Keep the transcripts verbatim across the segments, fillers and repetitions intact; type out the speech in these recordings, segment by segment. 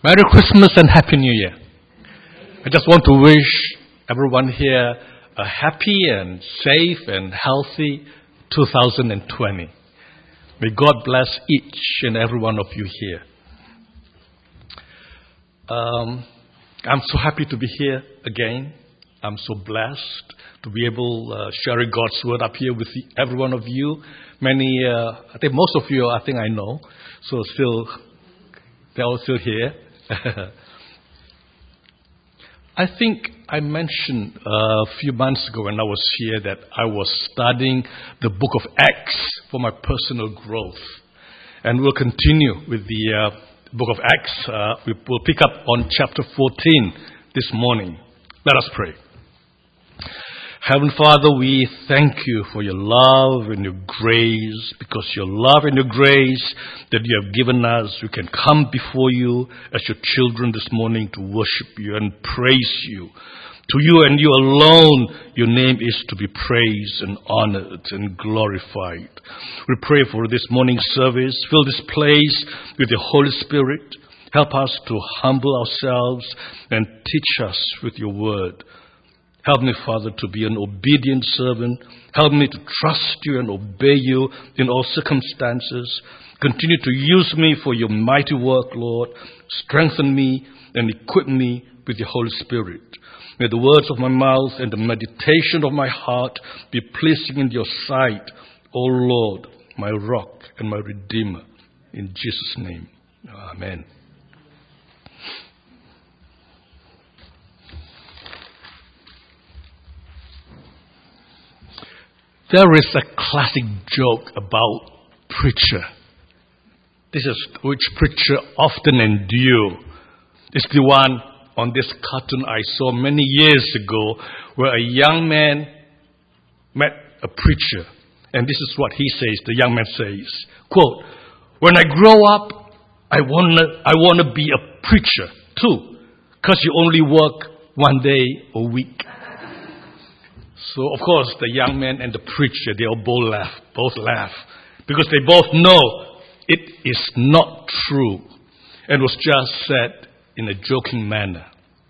Merry Christmas and Happy New Year. I just want to wish everyone here a happy and safe and healthy two thousand twenty. May God bless each and every one of you here. Um, I'm so happy to be here again. I'm so blessed to be able uh, sharing God's word up here with every one of you. Many, uh, I think most of you, I think I know. So still, they're all still here. I think I mentioned uh, a few months ago when I was here that I was studying the book of Acts for my personal growth. And we'll continue with the uh, book of Acts. Uh, we will pick up on chapter fourteen this morning. Let us pray. Heavenly Father, we thank you for your love and your grace, because your love and your grace that you have given us, we can come before you as your children this morning to worship you and praise you. To you and you alone, your name is to be praised and honored and glorified. We pray for this morning service. Fill this place with the Holy Spirit. Help us to humble ourselves and teach us with your word. Help me, Father, to be an obedient servant. Help me to trust you and obey you in all circumstances. Continue to use me for your mighty work, Lord. Strengthen me and equip me with your Holy Spirit. May the words of my mouth and the meditation of my heart be pleasing in your sight, O Lord, my rock and my redeemer. In Jesus' name, amen. There is a classic joke about preacher. This is which preacher often endure. It's the one on this cartoon I saw many years ago where a young man met a preacher. And this is what he says, the young man says, quote, "When I grow up, I wanna, I wanna be a preacher too, because you only work one day a week." So, of course, the young man and the preacher, they all both laugh, both laugh, because they both know it is not true and was just said in a joking manner.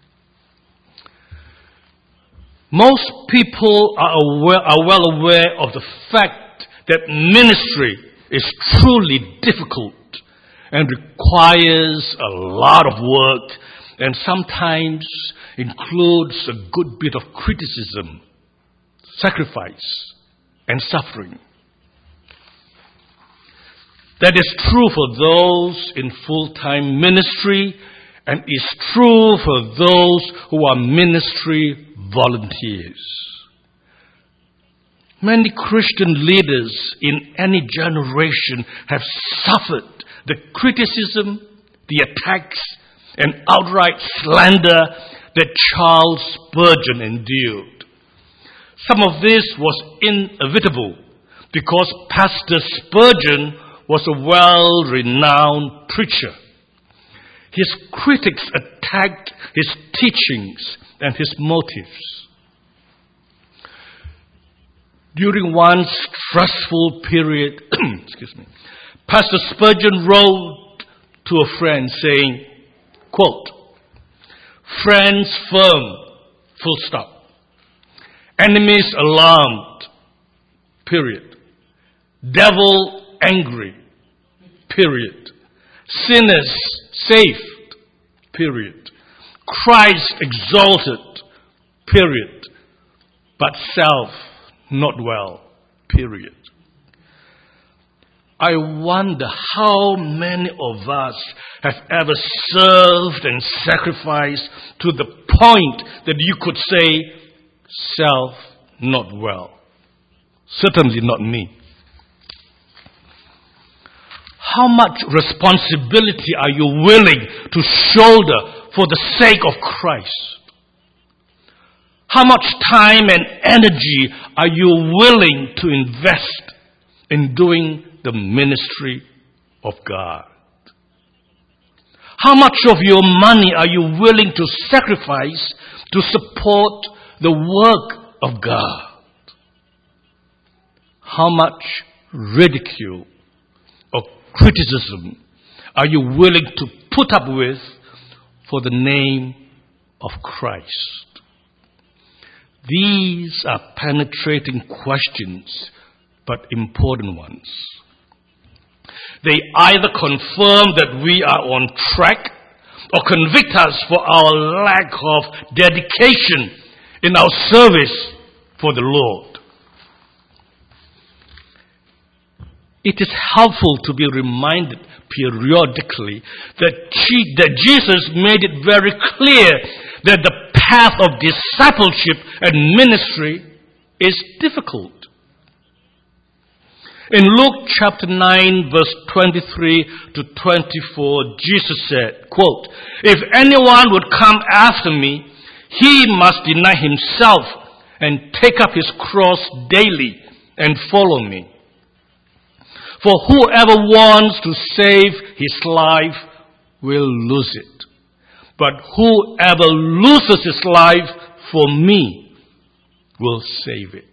Most people are, aware, are well aware of the fact that ministry is truly difficult and requires a lot of work and sometimes includes a good bit of criticism, sacrifice, and suffering. That is true for those in full-time ministry and is true for those who are ministry volunteers. Many Christian leaders in any generation have suffered the criticism, the attacks, and outright slander that Charles Spurgeon endured. Some of this was inevitable because Pastor Spurgeon was a well-renowned preacher. His critics attacked his teachings and his motives. During one stressful period, excuse me, Pastor Spurgeon wrote to a friend saying, quote, "Friends firm, full stop. Enemies alarmed, period. Devil angry, period. Sinners saved, period. Christ exalted, period. But self not well, period." I wonder how many of us have ever served and sacrificed to the point that you could say, self not well. Certainly not me. How much responsibility are you willing to shoulder for the sake of Christ? How much time and energy are you willing to invest in doing the ministry of God? How much of your money are you willing to sacrifice to support the work of God? How much ridicule or criticism are you willing to put up with for the name of Christ? These are penetrating questions, but important ones. They either confirm that we are on track or convict us for our lack of dedication in our service for the Lord. It is helpful to be reminded periodically that, that Jesus made it very clear that the path of discipleship and ministry is difficult. In Luke chapter nine, verse twenty-three to twenty-four, Jesus said, quote, "If anyone would come after me, he must deny himself and take up his cross daily and follow me. For whoever wants to save his life will lose it. But whoever loses his life for me will save it."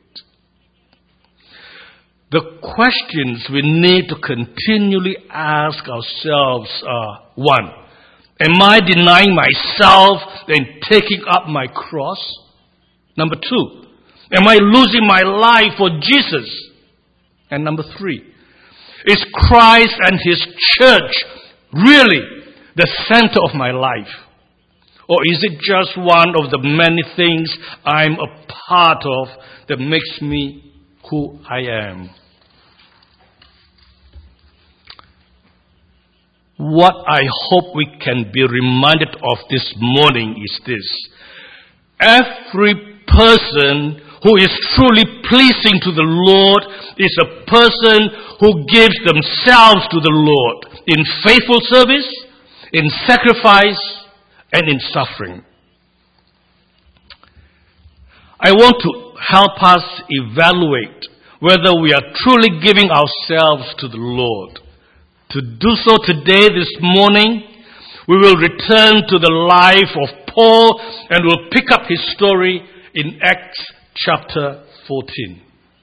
The questions we need to continually ask ourselves are, one, am I denying myself and taking up my cross? Number two, am I losing my life for Jesus? And number three, is Christ and His church really the center of my life? Or is it just one of the many things I'm a part of that makes me who I am? What I hope we can be reminded of this morning is this. Every person who is truly pleasing to the Lord is a person who gives themselves to the Lord in faithful service, in sacrifice, and in suffering. I want to help us evaluate whether we are truly giving ourselves to the Lord. To do so today, this morning, we will return to the life of Paul and we'll pick up his story in Acts chapter fourteen.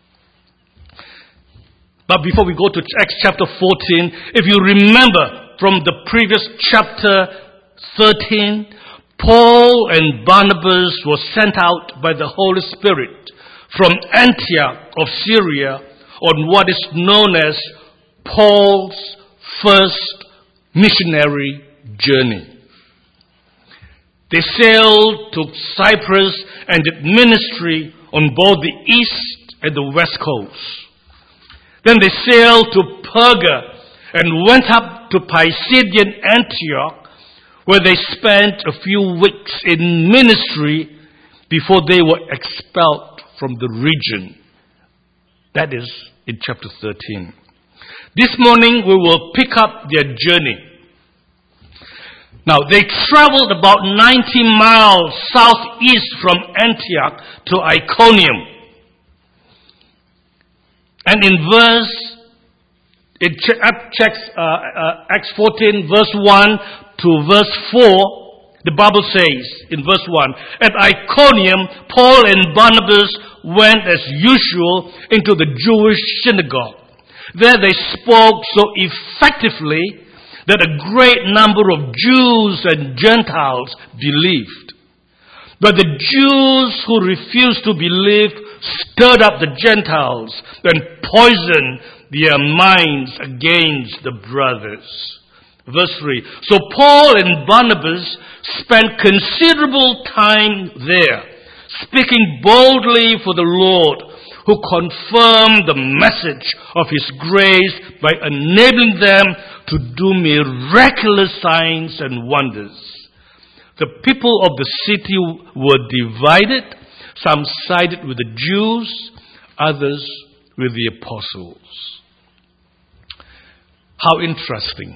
But before we go to Acts chapter fourteen, if you remember from the previous chapter thirteen, Paul and Barnabas were sent out by the Holy Spirit from Antioch of Syria on what is known as Paul's first missionary journey. They sailed to Cyprus and did ministry on both the east and the west coast. Then they sailed to Perga and went up to Pisidian Antioch, where they spent a few weeks in ministry before they were expelled from the region. That is in chapter thirteen. This morning we will pick up their journey. Now they traveled about ninety miles southeast from Antioch to Iconium. And in verse, in uh, uh, Acts fourteen, verse one to verse four, the Bible says in verse one, "At Iconium, Paul and Barnabas went as usual into the Jewish synagogue. There they spoke so effectively that a great number of Jews and Gentiles believed. But the Jews who refused to believe stirred up the Gentiles and poisoned their minds against the brothers." Verse three, "So Paul and Barnabas spent considerable time there, speaking boldly for the Lord, who confirmed the message of His grace by enabling them to do miraculous signs and wonders. The people of the city were divided. Some sided with the Jews, others with the apostles." How interesting.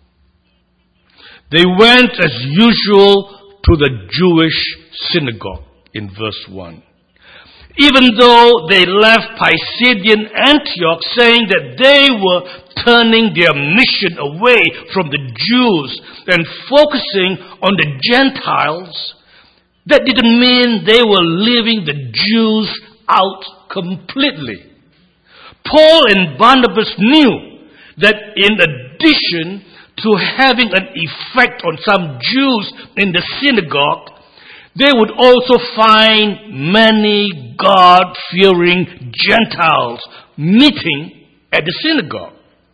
They went as usual to the Jewish synagogue in verse one. Even though they left Pisidian Antioch saying that they were turning their mission away from the Jews and focusing on the Gentiles, that didn't mean they were leaving the Jews out completely. Paul and Barnabas knew that in addition to having an effect on some Jews in the synagogue, they would also find many God-fearing Gentiles meeting at the synagogue.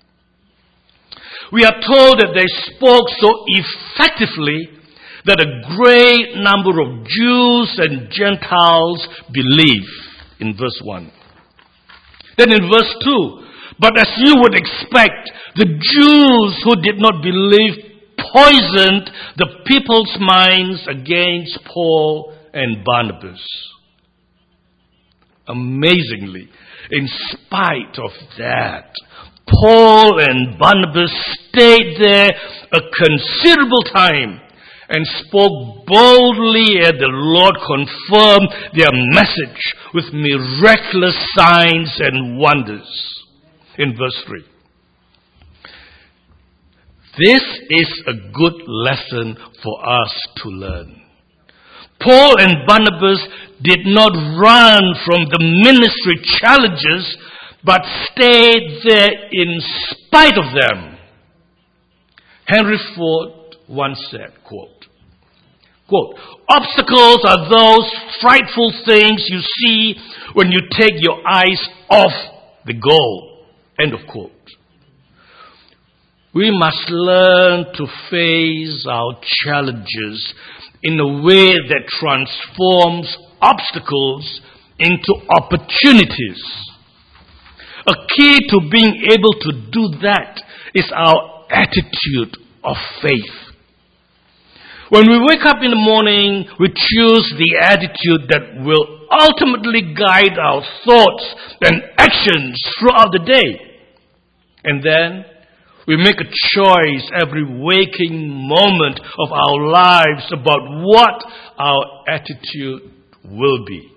We are told that they spoke so effectively that a great number of Jews and Gentiles believe, in verse one. Then in verse two, but as you would expect, the Jews who did not believe poisoned the people's minds against Paul and Barnabas. Amazingly, in spite of that, Paul and Barnabas stayed there a considerable time and spoke boldly, and the Lord confirmed their message with miraculous signs and wonders. In verse three. This is a good lesson for us to learn. Paul and Barnabas did not run from the ministry challenges, but stayed there in spite of them. Henry Ford once said, quote, quote, obstacles are those frightful things you see when you take your eyes off the goal. End of quote. We must learn to face our challenges in a way that transforms obstacles into opportunities. A key to being able to do that is our attitude of faith. When we wake up in the morning, we choose the attitude that will ultimately guide our thoughts and actions throughout the day. And then we make a choice every waking moment of our lives about what our attitude will be.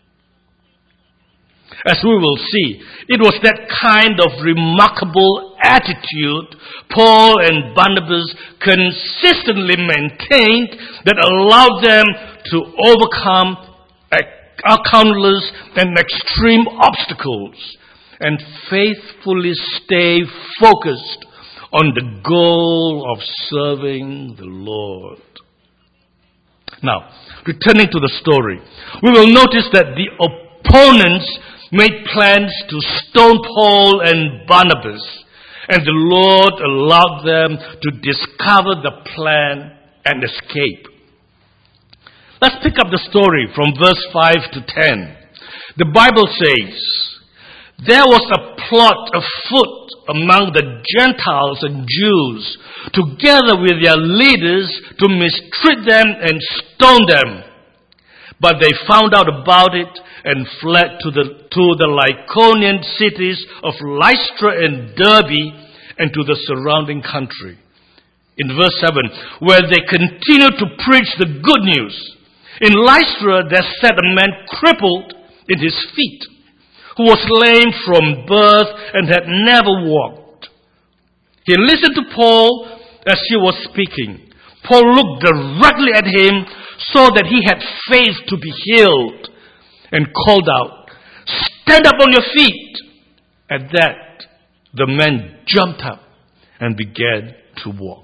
As we will see, it was that kind of remarkable attitude Paul and Barnabas consistently maintained that allowed them to overcome countless and extreme obstacles and faithfully stay focused on the goal of serving the Lord. Now, returning to the story, we will notice that the opponents made plans to stone Paul and Barnabas, and the Lord allowed them to discover the plan and escape. Let's pick up the story from verse five to ten. The Bible says, there was a plot afoot among the Gentiles and Jews, together with their leaders, to mistreat them and stone them. But they found out about it and fled to the, to the Lycaonian cities of Lystra and Derbe and to the surrounding country. In verse seven, where they continued to preach the good news. In Lystra there sat a man crippled in his feet, who was lame from birth and had never walked. He listened to Paul as he was speaking. Paul looked directly at him, saw that he had faith to be healed, and called out, stand up on your feet. At that, the man jumped up and began to walk.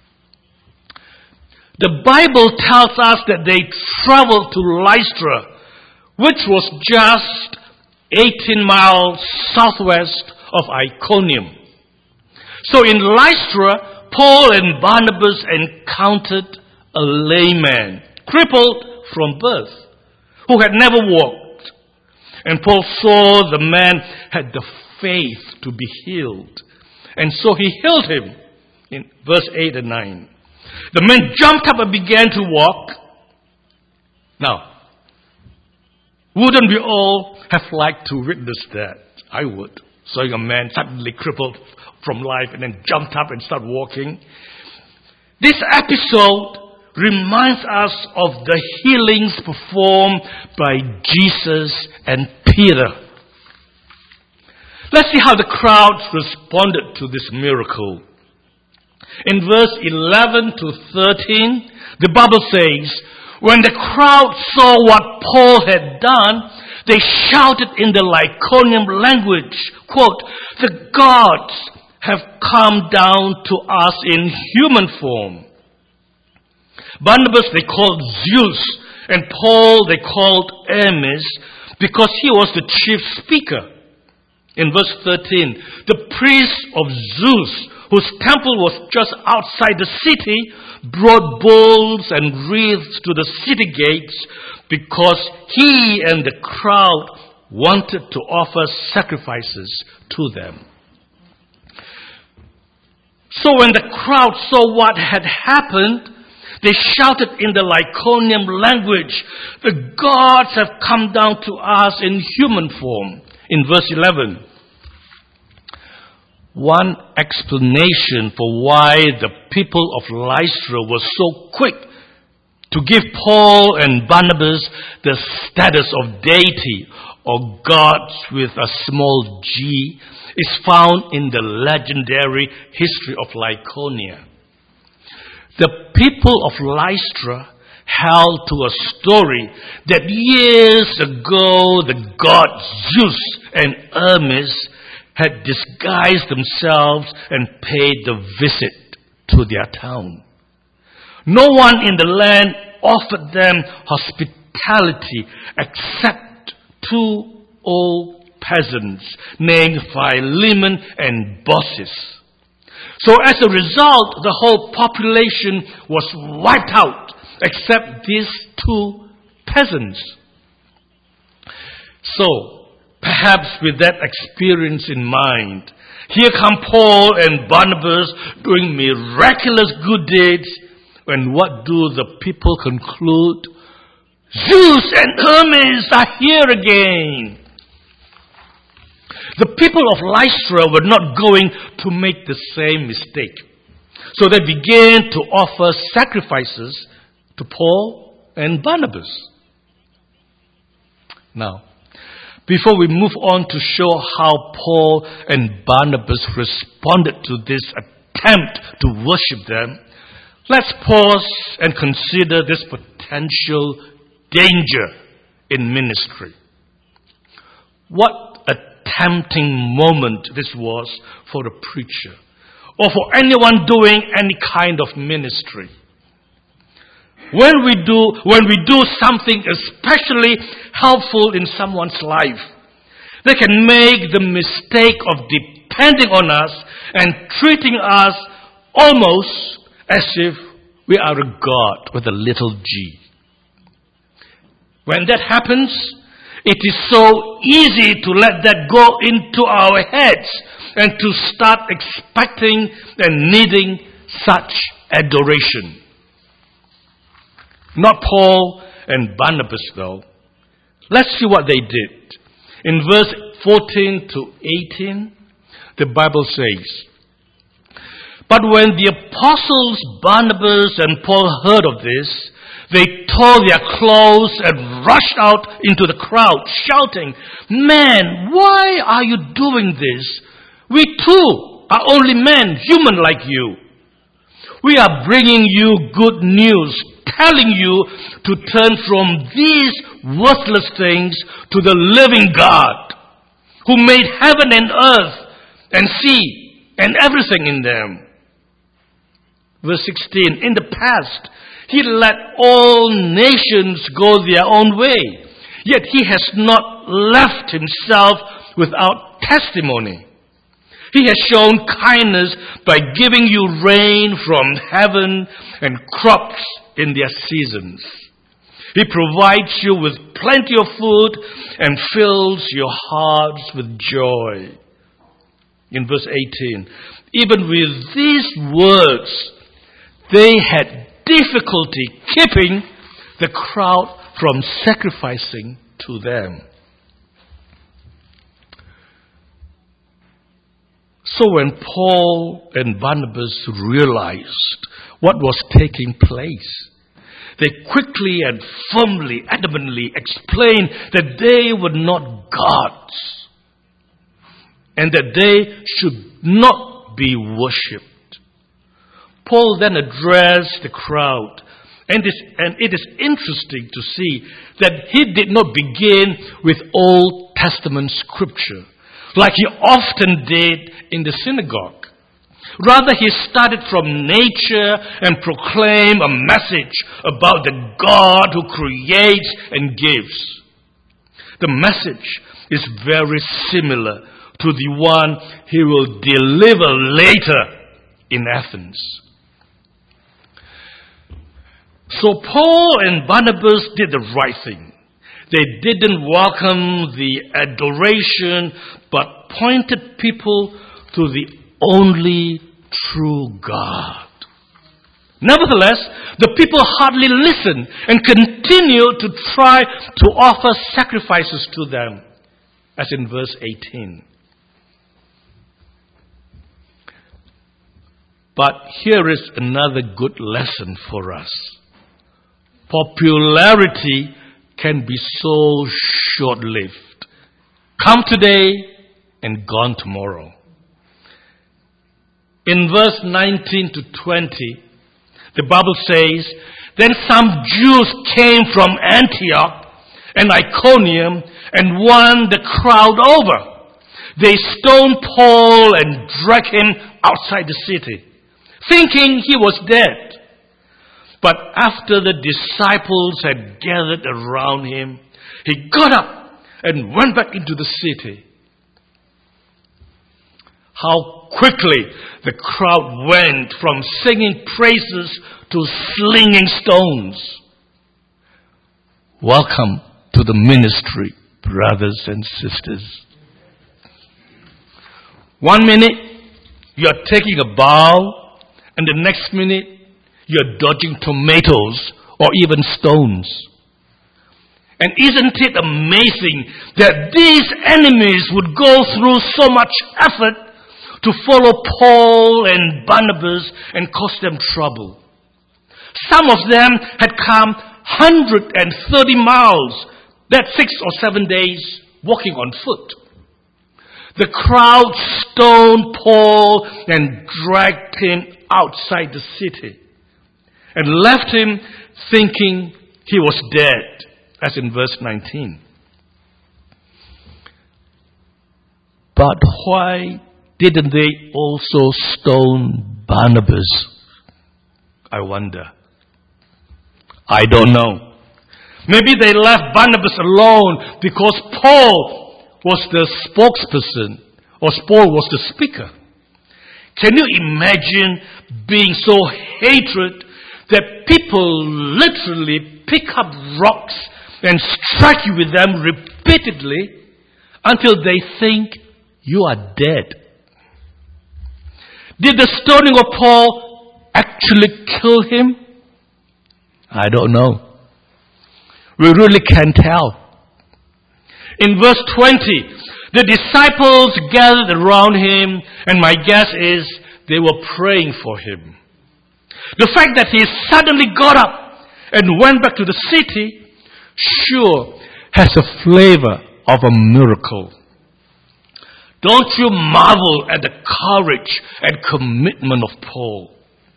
The Bible tells us that they traveled to Lystra, which was just eighteen miles southwest of Iconium. So in Lystra, Paul and Barnabas encountered a layman, crippled from birth, who had never walked. And Paul saw the man had the faith to be healed. And so he healed him in verse eight and nine. The man jumped up and began to walk. Now, wouldn't we all have liked to witness that? I would. Seeing a man suddenly crippled from life and then jumped up and started walking. This episode reminds us of the healings performed by Jesus and Peter. Let's see how the crowds responded to this miracle. In verse eleven to thirteen, the Bible says, when the crowd saw what Paul had done, they shouted in the Lycaonian language, quote, the gods have come down to us in human form. Barnabas they called Zeus, and Paul they called Hermes, because he was the chief speaker. In verse thirteen, the priest of Zeus, whose temple was just outside the city, brought bowls and wreaths to the city gates because he and the crowd wanted to offer sacrifices to them. So when the crowd saw what had happened, they shouted in the Lycaonian language, "The gods have come down to us in human form." In verse eleven, one explanation for why the people of Lystra were so quick to give Paul and Barnabas the status of deity or gods with a small g is found in the legendary history of Lycaonia. The people of Lystra held to a story that years ago the gods Zeus and Hermes had disguised themselves and paid the visit to their town. No one in the land offered them hospitality except two old peasants named Philemon and Baucis. So as a result, the whole population was wiped out except these two peasants. So, perhaps with that experience in mind, here come Paul and Barnabas doing miraculous good deeds, and what do the people conclude? Zeus and Hermes are here again. The people of Lystra were not going to make the same mistake. So they began to offer sacrifices to Paul and Barnabas. Now, before we move on to show how Paul and Barnabas responded to this attempt to worship them, let's pause and consider this potential danger in ministry. What a tempting moment this was for a preacher or for anyone doing any kind of ministry. When we do, when we do something especially helpful in someone's life, they can make the mistake of depending on us and treating us almost as if we are a god with a little g. When that happens, it is so easy to let that go into our heads and to start expecting and needing such adoration. Not Paul and Barnabas though. Let's see what they did. In verse fourteen to eighteen, the Bible says, "But when the apostles Barnabas and Paul heard of this, they tore their clothes and rushed out into the crowd, shouting, 'Man, why are you doing this? We too are only men, human like you. We are bringing you good news, telling you to turn from these worthless things to the living God, who made heaven and earth and sea and everything in them.'" Verse sixteen, "In the past, He let all nations go their own way, yet He has not left Himself without testimony. He has shown kindness by giving you rain from heaven and crops in their seasons. He provides you with plenty of food and fills your hearts with joy." In verse eighteen, even with these words, they had difficulty keeping the crowd from sacrificing to them. So when Paul and Barnabas realized what was taking place, they quickly and firmly, adamantly explained that they were not gods and that they should not be worshipped. Paul then addressed the crowd, and, this, and it is interesting to see that he did not begin with Old Testament scripture like he often did in the synagogue. Rather, he started from nature and proclaimed a message about the God who creates and gives. The message is very similar to the one he will deliver later in Athens. So Paul and Barnabas did the right thing. They didn't welcome the adoration, but pointed people to the only true God. Nevertheless, the people hardly listened and continued to try to offer sacrifices to them, as in verse eighteen. But here is another good lesson for us. Popularity can be so short-lived. Come today and gone tomorrow. In verse nineteen to twenty, the Bible says, Then some Jews came from Antioch and Iconium and won the crowd over. They stoned Paul and dragged him outside the city, thinking he was dead. But after the disciples had gathered around him, he got up and went back into the city. How quickly the crowd went from singing praises to slinging stones. Welcome to the ministry, brothers and sisters. One minute, you're taking a bow, and the next minute, you're dodging tomatoes or even stones. And isn't it amazing that these enemies would go through so much effort to follow Paul and Barnabas and cause them trouble? Some of them had come one hundred thirty miles, that's six or seven days walking on foot. The crowd stoned Paul and dragged him outside the city and left him thinking he was dead, as in verse nineteen. But why didn't they also stone Barnabas? I wonder. I don't know. Maybe they left Barnabas alone because Paul was the spokesperson, or Paul was the speaker. Can you imagine being so hatred that people literally pick up rocks and strike you with them repeatedly until they think you are dead? Did the stoning of Paul actually kill him? I don't know. We really can't tell. In verse twenty, the disciples gathered around him, and my guess is they were praying for him. The fact that he suddenly got up and went back to the city sure has a flavor of a miracle. Don't you marvel at the courage and commitment of Paul?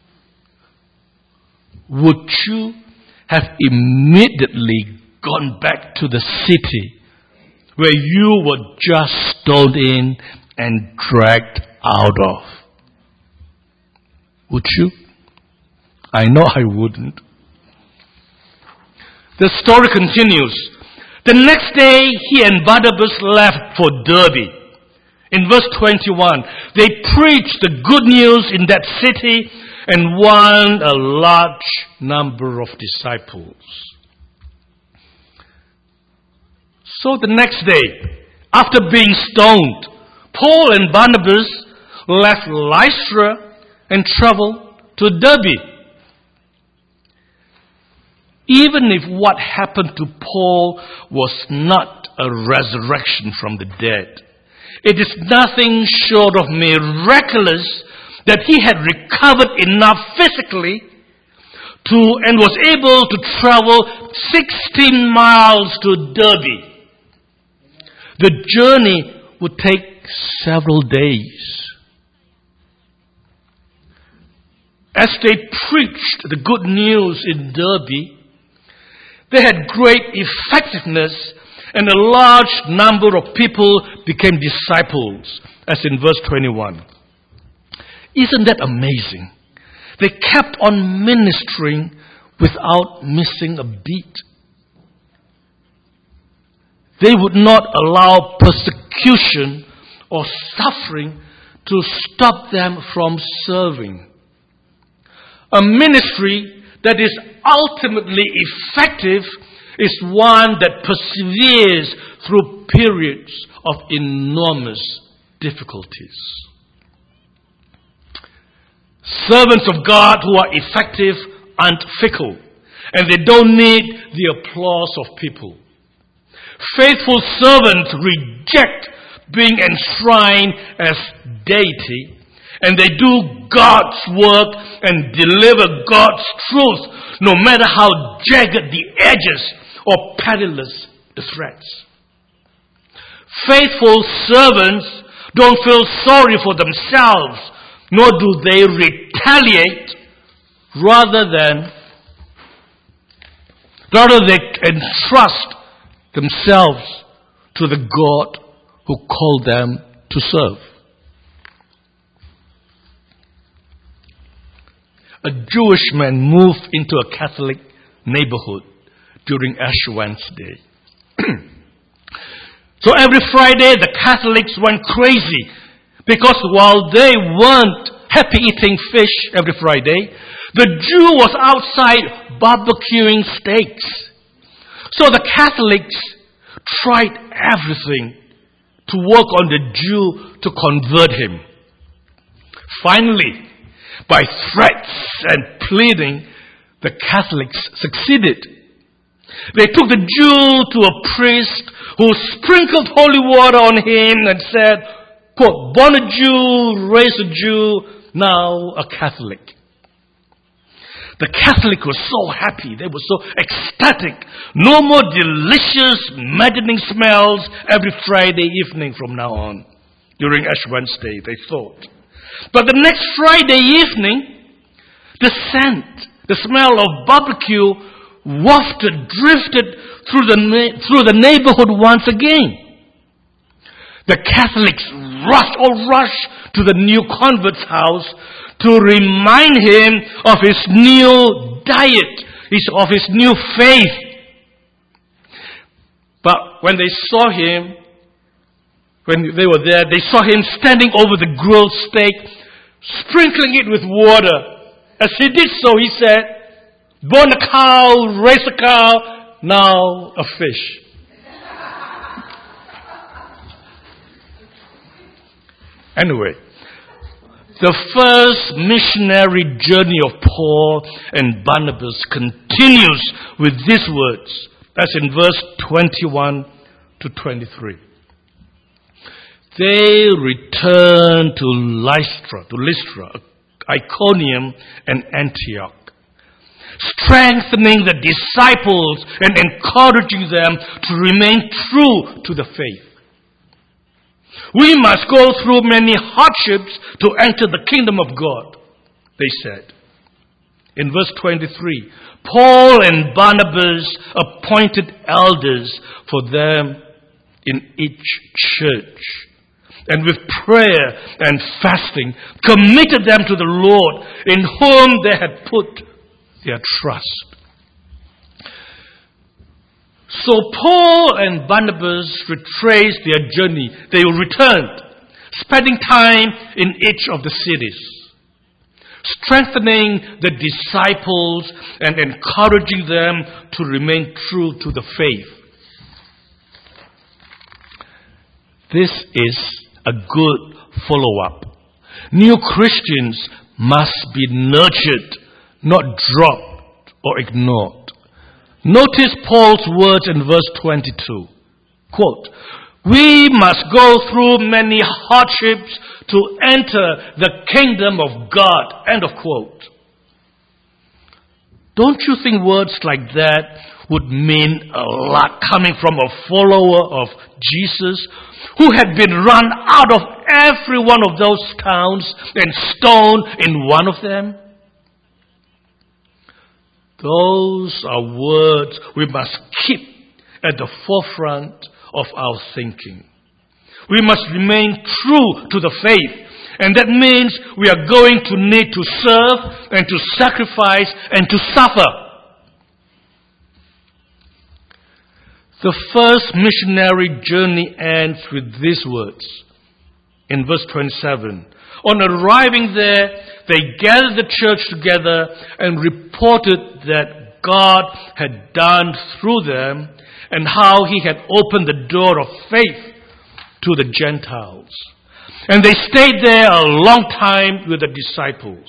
Would you have immediately gone back to the city where you were just stoned in and dragged out of? Would you? I know I wouldn't. The story continues. The next day, he and Barnabas left for Derbe. In verse twenty-one, they preached the good news in that city and won a large number of disciples. So the next day, after being stoned, Paul and Barnabas left Lystra and traveled to Derbe. Even if what happened to Paul was not a resurrection from the dead, it is nothing short of miraculous that he had recovered enough physically to and was able to travel sixteen miles to Derbe. The journey would take several days. As they preached the good news in Derbe, they had great effectiveness, and a large number of people became disciples, as in verse twenty-one. Isn't that amazing? They kept on ministering without missing a beat. They would not allow persecution or suffering to stop them from serving. A ministry that is ultimately effective is one that perseveres through periods of enormous difficulties. Servants of God who are effective aren't fickle, and they don't need the applause of people. Faithful servants reject being enshrined as deity, and they do God's work and deliver God's truth, no matter how jagged the edges or perilous the threats. Faithful servants don't feel sorry for themselves, nor do they retaliate. Rather than, rather they entrust themselves to the God who called them to serve. A Jewish man moved into a Catholic neighborhood during Ash Wednesday. So every Friday the Catholics went crazy because while they weren't happy eating fish every Friday, the Jew was outside barbecuing steaks. So the Catholics tried everything to work on the Jew to convert him. Finally, by threats and pleading, the Catholics succeeded. They took the Jew to a priest who sprinkled holy water on him and said, quote, born a Jew, raised a Jew, now a Catholic. The Catholic was so happy. They were so ecstatic. No more delicious, maddening smells every Friday evening from now on. During Ash Wednesday, they thought. But the next Friday evening, the scent, the smell of barbecue wafted, drifted through the, through the neighborhood once again. The Catholics rushed or rushed to the new convert's house to remind him of his new diet, his, of his new faith. But when they saw him, when they were there, they saw him standing over the grilled steak, sprinkling it with water. As he did so, he said, born a cow, raised a cow, now a fish. Anyway, the first missionary journey of Paul and Barnabas continues with these words. That's in verse twenty-one to twenty-three. They returned to Lystra, to Lystra, Iconium, and Antioch, strengthening the disciples and encouraging them to remain true to the faith. We must go through many hardships to enter the kingdom of God, they said. In verse twenty-three, Paul and Barnabas appointed elders for them in each church, and with prayer and fasting committed them to the Lord in whom they had put their trust. So Paul and Barnabas retraced their journey. They returned, spending time in each of the cities, strengthening the disciples and encouraging them to remain true to the faith. This is a good follow-up. New Christians must be nurtured, not dropped or ignored. Notice Paul's words in verse twenty-two. Quote, we must go through many hardships to enter the kingdom of God. End of quote. Don't you think words like that would mean a lot coming from a follower of Jesus who had been run out of every one of those towns and stoned in one of them? Those are words we must keep at the forefront of our thinking. We must remain true to the faith And that means we are going to need to serve and to sacrifice and to suffer. The first missionary journey ends with these words in verse twenty-seven. On arriving there, they gathered the church together and reported that God had done through them and how He had opened the door of faith to the Gentiles. And they stayed there a long time with the disciples.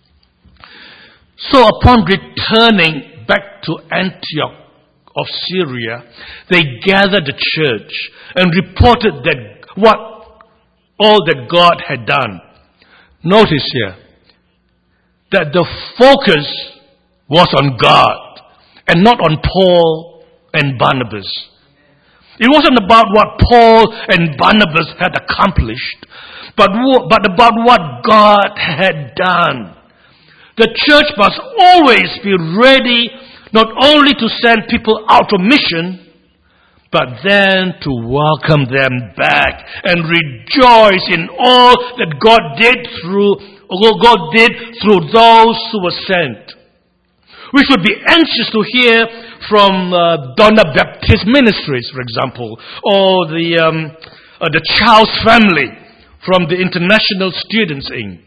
So upon returning back to Antioch of Syria, they gathered the church and reported that what all that God had done. Notice here that the focus was on God and not on Paul and Barnabas. It wasn't about what Paul and Barnabas had accomplished, but, but about what God had done. The church must always be ready not only to send people out on mission, but then to welcome them back and rejoice in all that God did through, or God did through those who were sent. We should be anxious to hear from uh, Donna Baptist Ministries, for example, or the um, uh, the Charles family from the International Students Incorporated.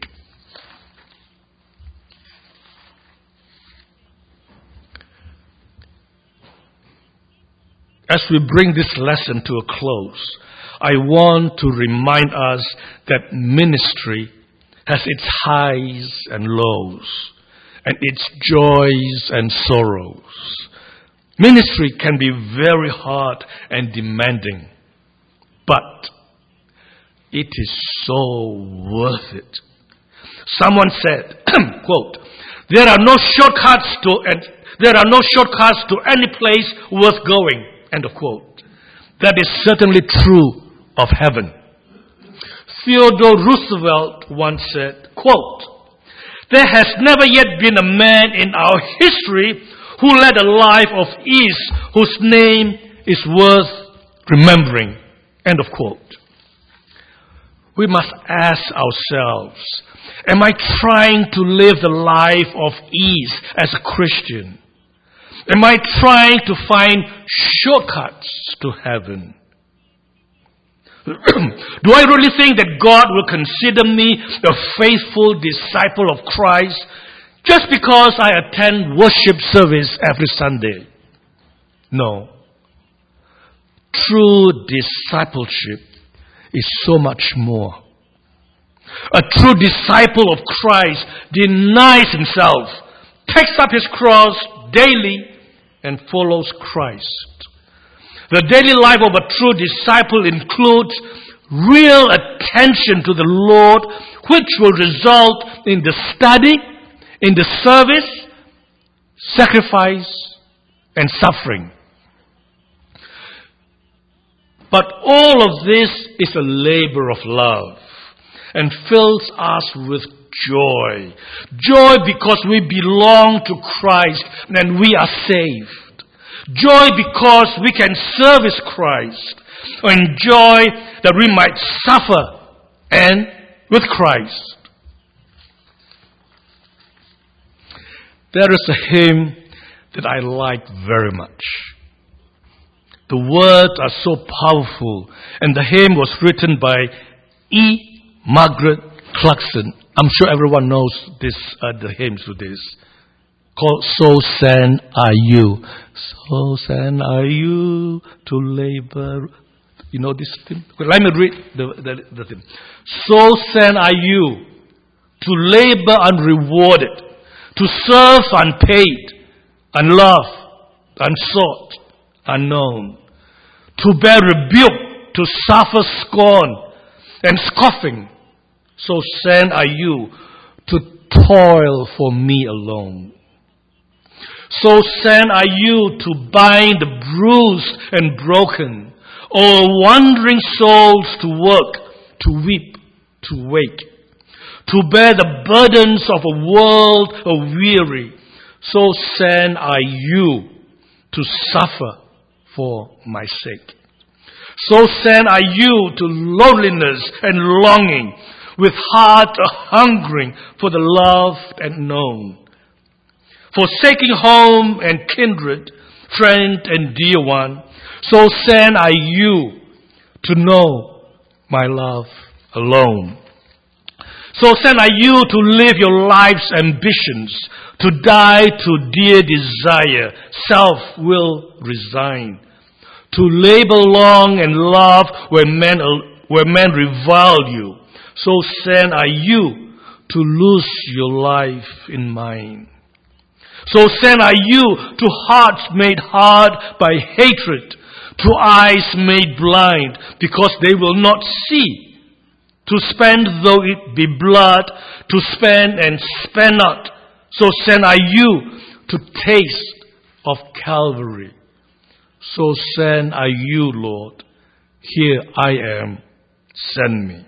As we bring this lesson to a close, I want to remind us that ministry has its highs and lows, and its joys and sorrows. Ministry can be very hard and demanding, but it is so worth it. Someone said, quote, "There are no shortcuts to and there are no shortcuts to any place worth going." End of quote. That is certainly true of heaven. Theodore Roosevelt once said, quote, "There has never yet been a man in our history who led a life of ease whose name is worth remembering." End of quote. We must ask ourselves, am I trying to live the life of ease as a Christian? Am I trying to find shortcuts to heaven? Do I really think that God will consider me a faithful disciple of Christ just because I attend worship service every Sunday? No. True discipleship is so much more. A true disciple of Christ denies himself, takes up his cross daily, and follows Christ. The daily life of a true disciple includes real attention to the Lord, which will result in the study, in the service, sacrifice, and suffering. But all of this is a labor of love and fills us with joy. Joy because we belong to Christ and we are saved. Joy because we can service Christ. And joy that we might suffer and with Christ. There is a hymn that I like very much. The words are so powerful, and the hymn was written by E. Margaret Clarkson. I'm sure everyone knows this, uh, the hymns to this, called "So Sent Are You." So sent are you to labor. You know this thing? Let me read the, the, the thing. So sent are you to labor unrewarded, to serve unpaid, unloved, unsought, unknown, to bear rebuke, to suffer scorn and scoffing. So sent are you to toil for me alone. So sent are you to bind the bruised and broken, all wandering souls to work, to weep, to wake, to bear the burdens of a world of weary. So sent are you to suffer for my sake. So sent are you to loneliness and longing, with heart hungering for the loved and known. Forsaking home and kindred, friend and dear one, so send I you to know my love alone. So send I you to live your life's ambitions, to die to dear desire, self will resign, to labor long and love where men, where men revile you. So send I you to lose your life in mine. So send I you to hearts made hard by hatred, to eyes made blind because they will not see, to spend though it be blood, to spend and spend not. So send I you to taste of Calvary. So send I you, Lord. Here I am. Send me.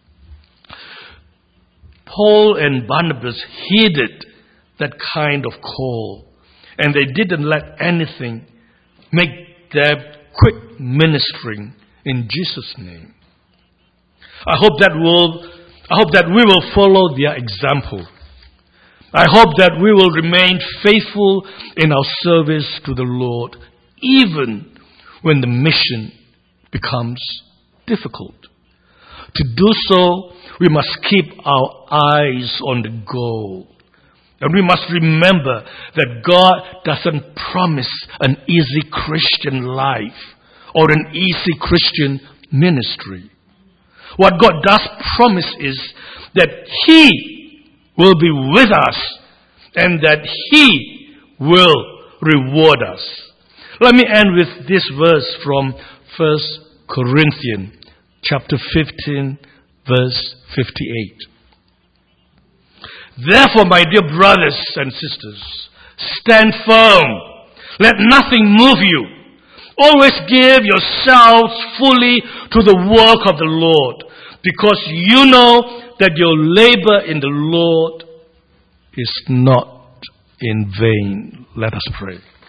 Paul and Barnabas heeded that kind of call, and they didn't let anything make them quit ministering in Jesus' name. I hope that will, I hope that we will follow their example. I hope that we will remain faithful in our service to the Lord, even when the mission becomes difficult. To do so, we must keep our eyes on the goal. And we must remember that God doesn't promise an easy Christian life or an easy Christian ministry. What God does promise is that He will be with us and that He will reward us. Let me end with this verse from First Corinthians chapter fifteen, verse fifty-eight. Therefore, my dear brothers and sisters, stand firm. Let nothing move you. Always give yourselves fully to the work of the Lord, because you know that your labor in the Lord is not in vain. Let us pray.